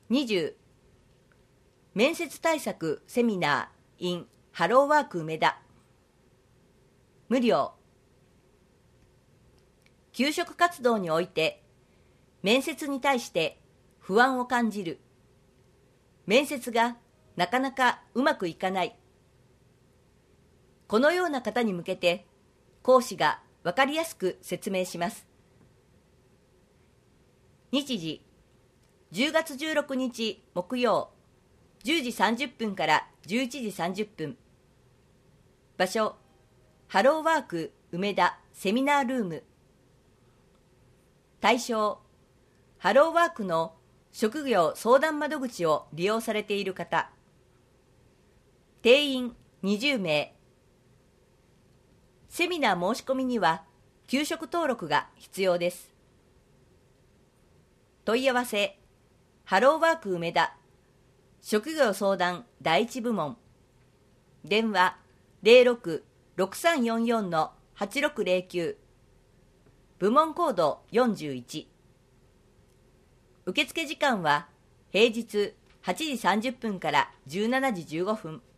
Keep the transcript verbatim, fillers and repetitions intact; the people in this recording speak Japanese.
にじゅう面接対策セミナー in ハローワーク梅田無料。求職活動において面接に対して不安を感じる、面接がなかなかうまくいかない、このような方に向けて講師が分かりやすく説明します。日時じゅうがつじゅうろくにち木曜じゅうじさんじゅっぷんからじゅういちじさんじゅっぷん、場所ハローワーク梅田セミナールーム、対象ハローワークの職業相談窓口を利用されている方、定員にじゅうめい。セミナー申し込みには求職登録が必要です。問い合わせハローワーク梅田職業相談第一部門、電話 ゼロろく ろくさんよんよん はちろくゼロきゅう、部門コードよんじゅういち。受付時間は平日はちじさんじゅっぷんからじゅうしちじじゅうごふん。